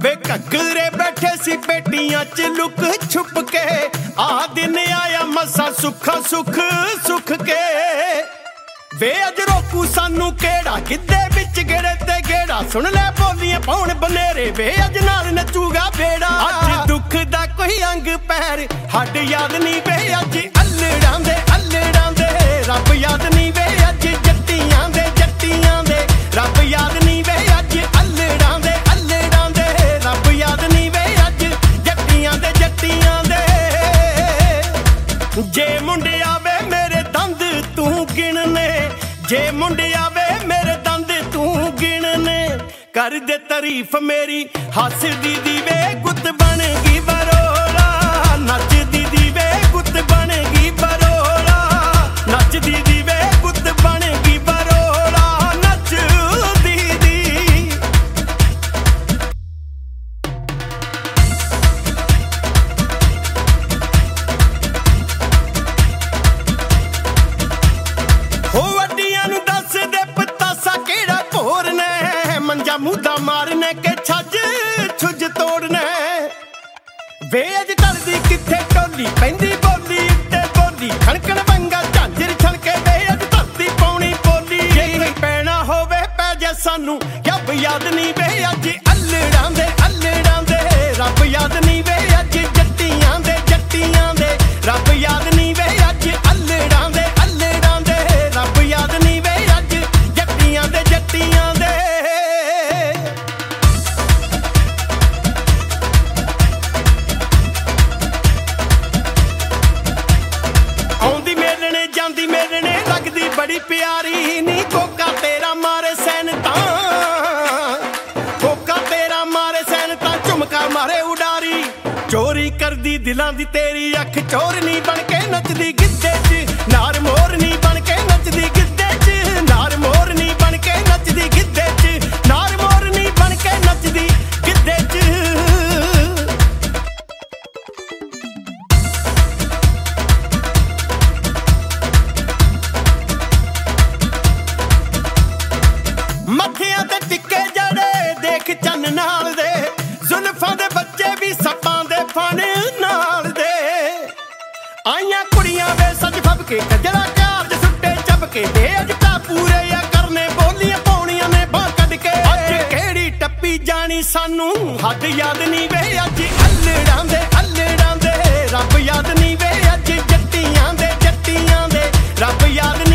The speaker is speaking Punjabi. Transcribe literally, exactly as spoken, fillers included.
ਵੇ ਘੱਗਰੇ ਬੈਠੇ ਸੀ ਪੇਟੀਆਂ ਚ ਲੁਕ ਛੁਪ ਕੇ, ਆ ਦਿਨ ਆਇਆ ਮਸਾ ਸੁੱਖਾ ਸੁੱਖ ਸੁੱਖ ਕੇ। ਵੇ ਅੱਜ ਰੋਕੂ ਸਾਨੂੰ ਕਿਹੜਾ, ਗਿੱਧੇ ਵਿੱਚ ਗੇੜੇ ਤੇ ਗੇੜਾ, ਸੁਣ ਲੈ ਬੋਲੀਆਂ ਪਾਉਣ ਬਨੇਰੇ, ਵੇ ਅੱਜ ਨਾਲ ਨੱਚੂਗਾ ਬੇੜਾ। ਅੱਜ ਦੁੱਖ ਦਾ ਕੋਈ ਅੰਗ ਪੈਰ ਹੱਡ ਯਾਦ ਨਹੀਂ, ਵੇ ਅੱਜ ਅੱਲੜਾਂ ਦੇ ਅੱਲੜਾਂ ਦੇ ਰੱਬ ਯਾਦ ਨਹੀਂ, ਵੇ ਅੱਜ ਜੱਟੀਆਂ ਦੇ ਜੱਟੀਆਂ ਦੇ ਰੱਬ ਯਾਦ ਨਹੀਂ, ਵੇ ਅੱਜ ਅੱਲੜਾਂ ਦੇ ਅੱਲੜਾਂ ਦੇ ਰੱਬ ਯਾਦ ਨਹੀਂ, ਵੇ ਅੱਜ ਜੱਟੀਆਂ ਦੇ ਜੱਟੀਆਂ ਦੇ। ਜੇ ਮੁੰਡਿਆ ਵੇ ਮੇਰੇ ਦੰਦ ਤੂੰ ਗਿਣਨੇ, ਜੇ ਮੁੰਡਿਆ ਵੇ ਮੇਰੇ ਦੰਦ ਤੂੰ ਗਿਣਨੇ, ਕਰ ਦੇ ਤਾਰੀਫ ਮੇਰੀ ਹੱਸਦੀ ਦੀ ਵੇ ਗੁੱਤ ਬਣ ਗਈ ਬਰੋਲਾ, ਨੱਚਦੀ ਦੀ ਵੇ ਗੁੱਤ ਬਣ ਗਈ ਬਰੋਲਾ, ਨੱਚਦੀ ਦੀ ਵੇ ਗੁੱਤ ਬਣ ਗਈ ਬਰੋਲਾ, ਨੱਚਦੀ ਦੀ। ਹੋ ਵੱਡੀਆਂ ਨੂੰ ਦੱਸ ਦੇ ਪਤਾਸਾ ਕਿਹੜਾ ਭੋਰਨਾ, ਮੰਜਾ ਮੁੱਦਾ ਮਾਰਨੇ ਕੇ ਛੱਜ ਛੁੱਜ ਤੋੜਨਾ। ਵੇ ਅੱਜ ਢਲਦੀ ਕਿੱਥੇ ਟੋਲੀ, ਪੈਂਦੀ ਬੋਲੀ ਉੱਤੇ ਬੋਲੀ, ਖਣਕਣ ਵੰਗਾ ਝਾਂਜਰ ਛਣਕੇ, ਵੇ ਅੱਜ ਧਰਤੀ ਪਾਉਣੀ ਬੋਲੀ। ਜੇ ਕੋਈ ਪੈਣਾ ਹੋਵੇ ਪੈ ਜਾ ਸਾਨੂੰ ਰੱਬ ਯਾਦ ਨਹੀਂ, ਵੇ ਅੱਜ ਅੱਲੜਾਂ ਦੇ ਅੱਲੜਾਂ ਦੇ ਰੱਬ ਯਾਦ ਨਹੀਂ, ਵੇ ਅੱਜ ਜੱਟੀਆਂ ਦੇ ਜੱਟੀਆਂ ਦੇ ਰੱਬ ਯਾਦ ਨਹੀਂ, ਵੇ ਅੱਜ ਅੱਲੜਾਂ ਦੇ ਅੱਲੜਾਂ ਦੇ ਰੱਬ ਯਾਦ ਨਹੀਂ, ਵੇ ਅੱਜ ਜੱਟੀਆਂ ਦੇ ਜੱਟੀਆਂ ਦੇ। ਆਉਂਦੀ ਮੇਲਣੇ ਜਾਂਦੀ ਮੇਲਣੇ ਲੱਗਦੀ ਬੜੀ ਪਿਆਰੀ ਨੀ, ਕੋਕਾ ਤੇਰਾ ਮਾਰੇ ਸੈਨ ਤਾਂ, ਕੋਕਾ ਤੇਰਾ ਮਾਰੇ ਸੈਨ ਤਾਂ, ਝੁਮਕਾ ਮਾਰੇ ਉਡਾਰੀ। ਚੋਰੀ ਕਰਦੀ ਦਿਲਾਂ ਦੀ ਤੇਰੀ ਅੱਖ, ਚੋਰਨੀ ਬਣ ਕੇ ਨੱਚਦੀ ਗਿੱਧੇ ਚ, ਨਾਰ ਮੋਰਨੀ ਬਣ ਕੇ ਨੱਚਦੀ ਗਿੱਧੇ ਚ, ਨਾਰ ਮੋਰਨੀ ਬਣ ਕੇ ਨੱਚਦੀ ਗਿੱਧੇ ਚ, ਨਾਰ ਮੋਰਨੀ ਬਣ ਕੇ ਨੱਚਦੀ ਗਿੱਧੇ ਚ। ਮੱਥਿਆਂ ਤੇ ਟਿੱਕੇ ਜੜੇ ਦੇਖ ਚੰਨ ਨਾਲ ਦੇ, ਜ਼ੁਲਫਾਂ ਦੇ ਬੱਚੇ ਵੀ ਸੱਪਾਂ ਦੇ ਫਣ ਨਾਲ ਦੇ। ਆਈਆਂ ਕੁੜੀਆਂ ਵੇ ਸੱਜ ਫੱਬ ਕੇ, ਕਜਲਾ ਕਾਰਜ ਸੁੱਟੇ ਚੱਬ ਕੇ, ਦੇ ਅੱਜ ਤਾਂ ਪੂਰੇ ਆ ਕਰਨੇ ਬੋਲੀਆਂ ਪਾਉਣੀਆਂ ਨੇ ਬਾਂਹ ਕੱਢ ਕੇ। ਅੱਜ ਕਿਹੜੀ ਟੱਪੀ ਜਾਣੀ ਸਾਨੂੰ ਹੱਦ ਯਾਦ ਨਹੀਂ, ਵੇ ਅੱਜ ਅੱਲੜਾਂ ਦੇ ਅੱਲੜਾਂ ਦੇ ਰੱਬ ਯਾਦ ਨਹੀਂ, ਵੇ ਅੱਜ ਜੱਟੀਆਂ ਦੇ ਜੱਟੀਆਂ ਦੇ ਰੱਬ ਯਾਦ ਨਹੀਂ।